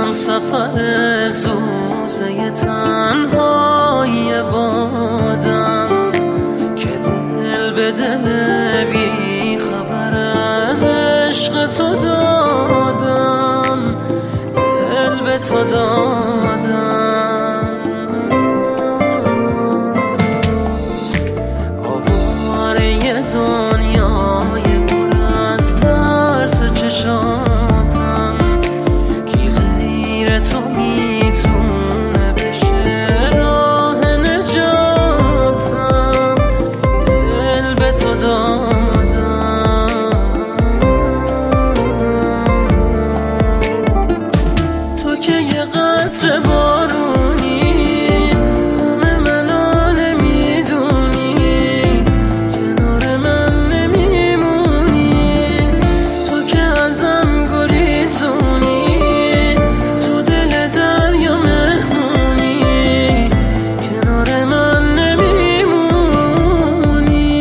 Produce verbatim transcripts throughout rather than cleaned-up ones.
رفتم سفر سوزه تنهای بادم که دل به دل بی خبر از عشق تو دادم، دل به تو دادم. آواره دنیای پر از ترس چشاتم، کی غیر تو میتونه بشه راه نجاتم، دل به تو دادم. تو که یه قطره بارونی، همه منو نمیدونی، کنار من نمیمونی. تو که ازم گریزونی، تو دل دریا مهمونی، کنار من نمیمونی.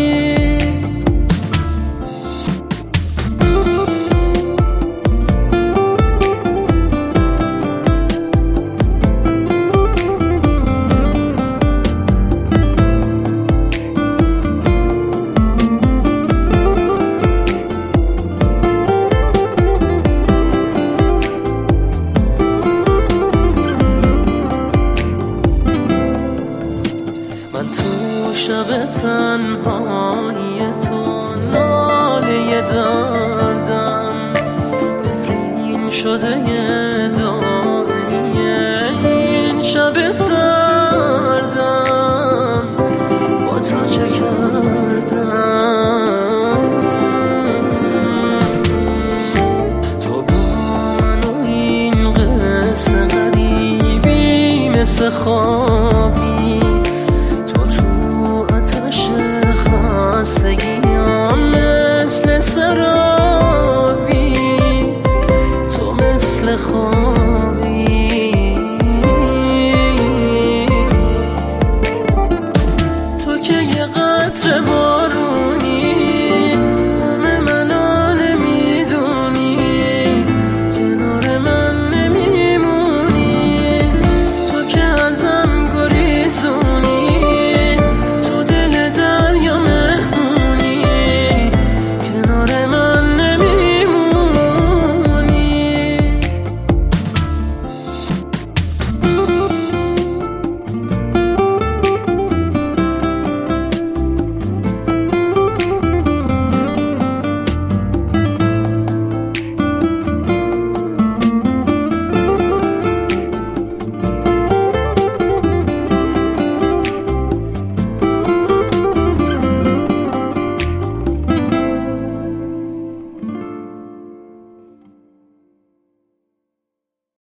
من تو شب تنهایی تو ناله دردم، نفرین شده یه دائمیه این شب سردم. با تو چه کردم؟ تو با من و این قصه غریبی مثل خوابی، خستگیام مثل سرابی، تو مثل خواب.